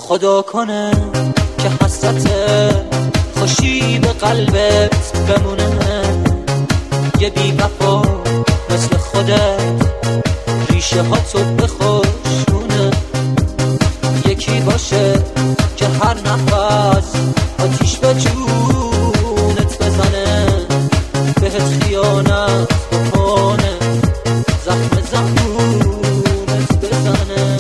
خدا کنه که حسرت خوشی به قلبت بمونه، یه بی وفا مثل خودت ریشه ها تو بخشونه، یکی باشه که هر نفس آتیش به جونت بزنه، بهت خیانت بکنه، زخم زبونت بزنه.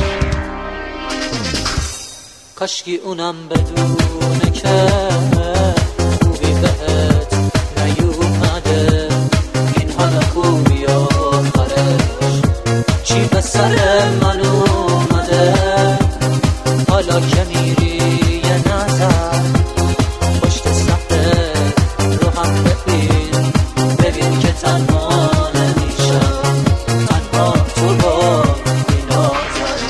کاشکی اونم بدونه که خوبی بهت نیومده، این همه خوبی آخرش چی به سر من اومده. حالا که میری یه نظر پشت صفحه رو هم ببین، ببین که تنها نمیشم، تنها تو با این آزر.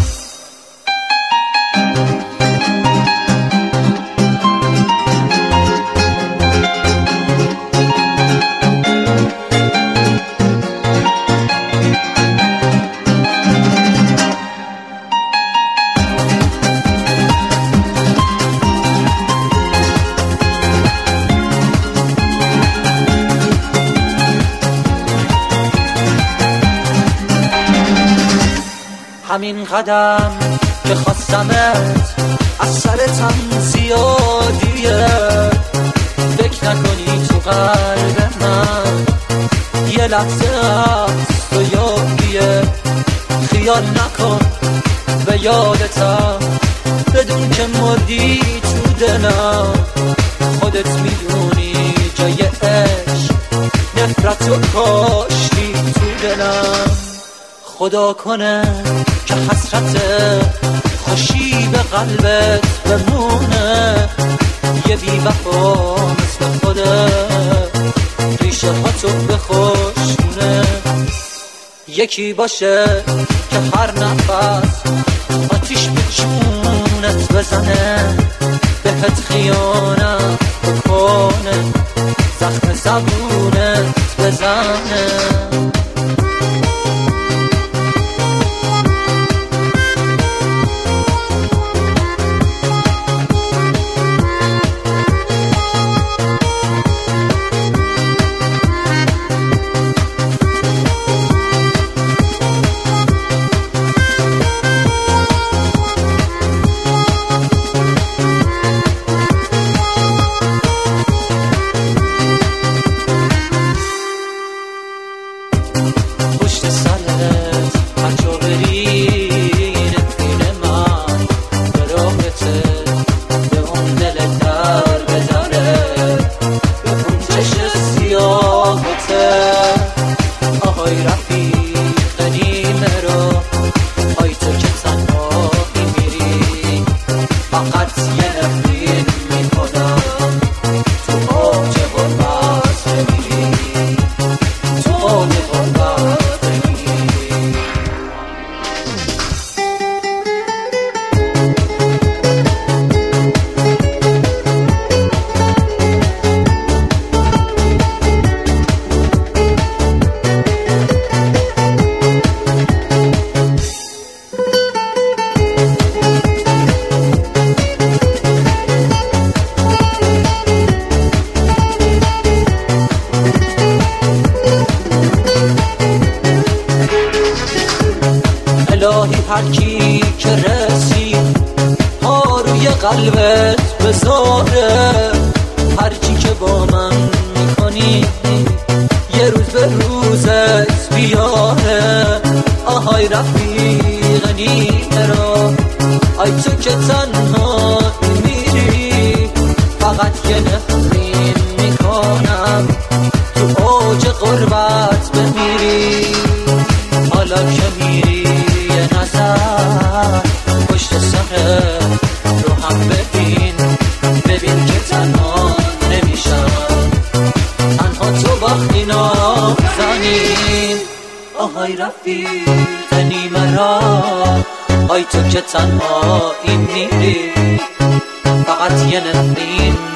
همین قدم که خواستمت از سرتم زیادیه، فکر نکنی تو قلب من یه لحظه از تو یادیه. خیال نکن به یادتم، بدون که مردی تو دلم، خودت میدونی جای عشق نفرت و کاشتی تو دلم. خدا کنه که حسرت خوشی به قلبت بمونه، یه بی وفا مثل خودت ریشه ها تو بخشونه، یکی باشه که هر نفس آتیش به جونت بزنه، بهت خیانت بکنه، زخم زبونت بزنه. پشت سرت هرجا بری نفیل من به راهته، به اون دل در بدره، به اون چشم سیاهته. آهای رفیق نیمه رو، آی تو که تنهایی میری، فقط یه نفرین میکنم تو آج غربت بمیری، تو آج غربت. الهی هر کی که رسید ها روی قلبت بذاره، هر چی که با من میکنی یه روز به روزت بیاره. آهای رفیق نیمه رو، آی تو که تنها میری، فقط یه نفرین میکنم تو اوج غربت بمیری. حالا که میری یه نظر پشت سر رو هم ببین، ببین که تنها نمیشم، تنها تو باختی نازنین. آهای رفیق نیمه را، آی تو که تنها این میری، فقط یه نفرین